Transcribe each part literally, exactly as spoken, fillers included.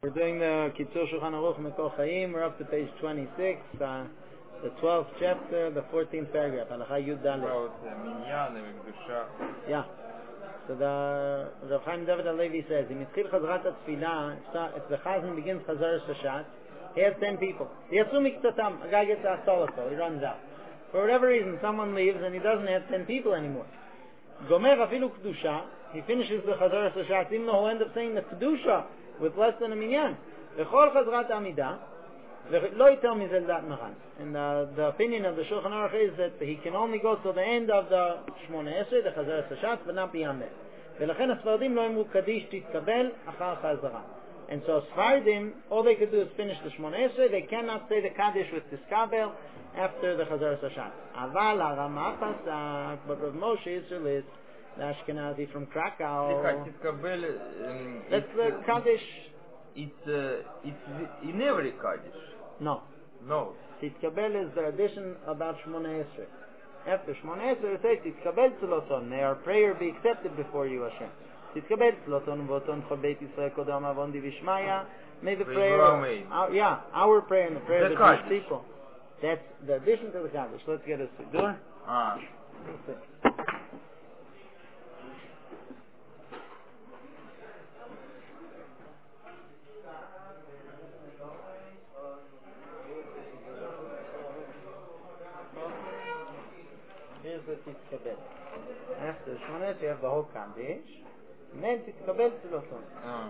We're doing the Kitzur Shulchan Aruch Mekor Chaim. We're up to page twenty-six, uh, the twelfth chapter, the fourteenth paragraph. Halacha Yud Dalet. About Minyan and Kedusha. Yeah. So the Rav Chaim David HaLevi says, "Im Yitzchil Chazrat HaTfilah, if the Chazan begins Chazar Shashat, he has ten people. Yatsu Miktatam, a guy gets a solo, he runs out. For whatever reason, someone leaves and he doesn't have ten people anymore. Gomer Afilu Kedusha, he finishes the Chazar Shashat, even though he'll end up saying the Kedusha with less than a minyan. V'chol chazrat amida, lo yitel mizel dat maran. And uh, the opinion of the Shulchan Aruch is that he can only go till the end of the Shmoneh Esrei, the Chazar Shashat, but not beyond that. V'lechen Sfardim lo imru Kaddish titkabel achar Chazara. And so Sfardim, all they could do is finish the Shmoneh Esrei. They cannot say the Kaddish with tiskabel after the Chazar Shashat. Aval HaRama pasak, but Rav Moshe Yisraelis, the Ashkenazi from Krakow. That's the Kaddish. It's uh, it's in every Kaddish. No. No. Titkabel is the addition about Shmoneh Esrei. After Shmoneh Esrei, it says Titkabel Tziloton. May our prayer be accepted before you, Hashem. Titkabel Tziloton Voton Chol Beit Yisrael Kodam Avon Divishmaya. May the prayer, our, yeah, our prayer and the prayer the of the Jewish people. That's the addition to the Kaddish. Let's get a Siddur. Ah. Here's the Titkabel. After Shmoneh Esrei, you have the whole Kaddish, and then Titkabel Tziloton. Ah.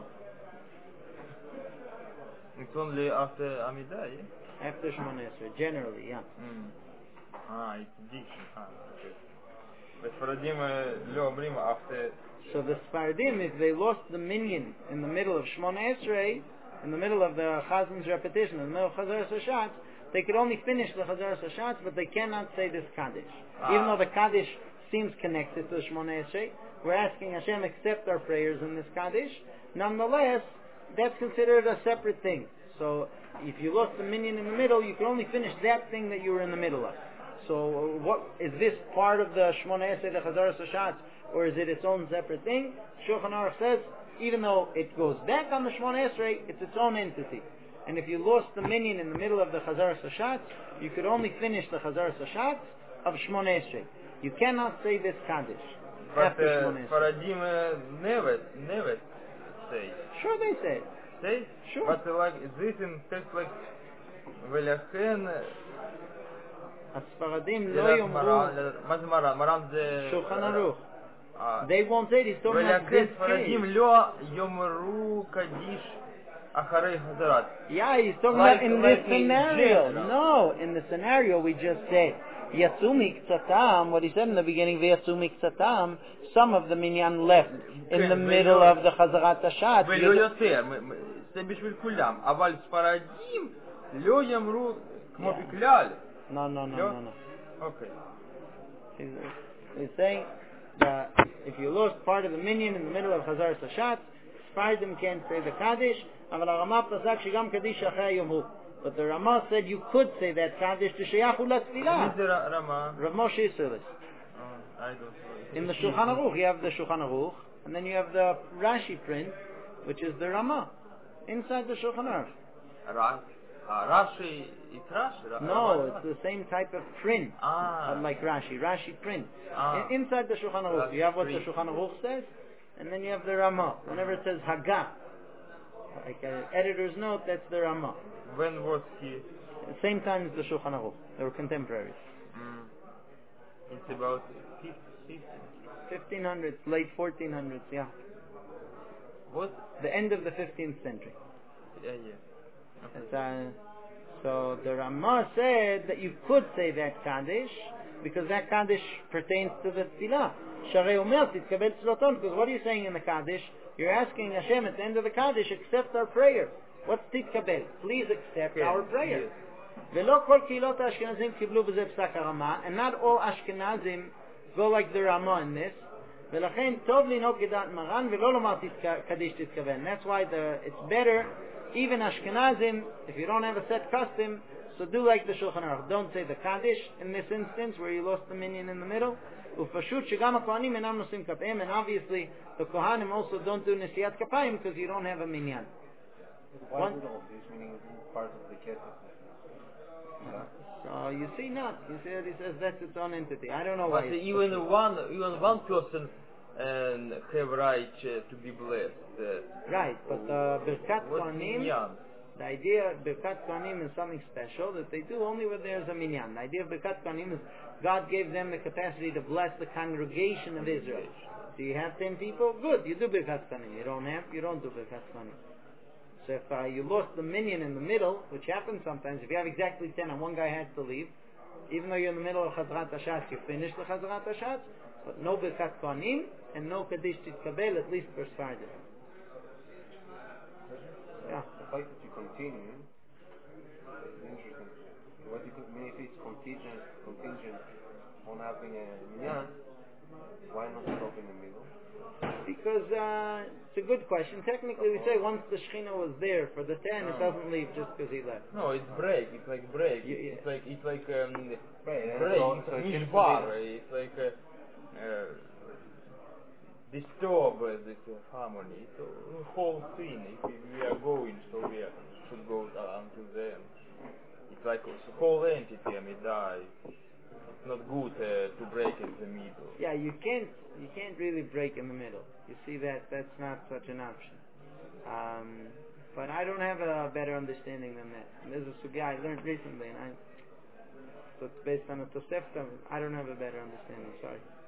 It's only after Amidah, yeah? After Shmoneh Esrei, generally, yeah. Mm. Ah, it's diction. Ah, okay. But Sfaradim lo omrim after. So the Sfaradim, if they lost the minyan in the middle of Shmoneh Esrei, in the middle of the Chazan's repetition, in the middle of Chazar Shashat, they could only finish the Chazar Shashat, but they cannot say this Kaddish. Ah. Even though the Kaddish seems connected to the Shmoneh Esrei, we're asking Hashem accept our prayers in this Kaddish. Nonetheless, that's considered a separate thing. So if you lost the minyan in the middle, you can only finish that thing that you were in the middle of. So what is this part of the Shmoneh Esrei, the Chazar Shashat, or is it its own separate thing? Shulchan Aruch says, even though it goes back on the Shmoneh Esrei, it's its own entity. And if you lost the minyan in the middle of the Chazar Shashat, you could only finish the Chazar Shashat of Shmoneh Esrei. You cannot say this Kaddish But after uh, Shmoneh Esrei. Sfaradim uh, never, never say. Sure they say it. Say? Sure. But uh, like this in text like V'lechen הספרדים לא יאמרו מה זה מרן? מרן זה... שולחן ערוך. Ah. They won't say it. He's talking about this ולכן ספרדים case. לא יאמרו קדיש אחרי חזרת. Yeah, he's talking Like- about in like this in scenario. general. No, in the scenario we just said, יצאו מקצתם, what he said in the beginning, ויצאו מקצתם, some of the minyan left in the middle of the חזרת השעת. ולא יותר, זה בשביל כולם. אבל ספרדים לא יאמרו כמו בכלל. No, no, no, לא? no, no. אוקיי. He's, he's saying that if you lost part of the minyan in the middle of Chazar Shashat, Sfardim can't say the Kaddish, אבל הרמה פסק שגם קדיש אחרי יאמרו. But the Rama said you could say that Kaddish to Sheyachu לתפילה. מי זה רמה? Rav Moshe Yisraelis. I don't know. In the Shulchan Aruch, you have the Shulchan Aruch, and then you have the Rashi print, which is the Rama, inside the Shulchan Aruch. Ra- uh, Rashi, it's Rashi? Ra- No, Ra- it's the same type of print, Ah. uh, like Rashi. Rashi print. Ah. In- inside the Shulchan Aruch, you have what the Rashi Shulchan Aruch says, and then you have the Rama. Whenever it says Haggah, like an editor's note, that's the Rama. When was he? At the same time as the Shulchan Aruch. They were contemporaries. Mm. It's about fifteen. fifteen hundreds, late fourteen hundreds, yeah. What? The end of the fifteenth century. Yeah, yeah. Okay. It's, uh, so the Ramah said that you could say that Kaddish because that Kaddish pertains to the Tfilah. Sharei Omer Titkabel Tziloton, because what are you saying in the Kaddish? You're asking Hashem at the end of the Kaddish, accept our prayer. What's Titkabel? Please accept Okay. our prayer. Yes. ולא כל קהילות האשכנזים קיבלו בזה פסק הרמה, and not all Ashkenazim go like the Ramah in this. ולכן טוב לנהוג כדעת מרן ולא לומר קדיש תתכוון. That's why the, it's better, even Ashkenazim, if you don't have a set custom, so do like the Shulchan Aruch. Don't say the Kaddish in this instance where you lost the minyan in the middle. ופשוט שגם הכהנים אינם נושאים כפיהם, and obviously the Kohanim also don't do נשיאת כפיים because you don't have a minyan. Why One- is it all this, meaning it's part of the Kesef? Yeah. So you see not. You see that he says that's its own entity. I don't know But why. it's even special. one, even one person um, have right uh, to be blessed. Uh, Right, but uh, Birkat what's Kohanim, minyan? the idea of Birkat Kohanim is something special that they do only when there's a minyan. The idea of Birkat Kohanim is God gave them the capacity to bless the congregation of Israel. So you have ten people, good, you do Birkat Kohanim. You don't have, you don't do Birkat Kohanim. So if uh, you lost the minyan in the middle, which happens sometimes, if you have exactly ten and one guy has to leave, even though you're in the middle of Chazrat Hashatz, you finish the Chazrat Hashatz, but no Birkat Kohanim and no Kaddish Titkabel, at least for Sfardim. Yeah. The fact that you continue is interesting. What you could mean if it's contingent, contingent on having a minyan, why not stop in the middle? Because uh, it's a good question. Technically, we say once the Shekhinah was there for the ten, it doesn't leave just because he left. No, it's break. It's like break. You- you- It's like it's like um, Right, and break. so- It's so like it seems to mishbar. be- It's like uh, uh, disturb uh, this uh, harmony. So the whole thing. If we we are going, so we are, should go uh, until the end. It's like the whole entity. I mean, die. It's not good uh, to break in the middle. Yeah, you can't you can't really break in the middle. You see that that's not such an option. Um, but I don't have a better understanding than that. And there's a sugya I learned recently, and I so it's based on a Tosefta. I don't have a better understanding. Sorry.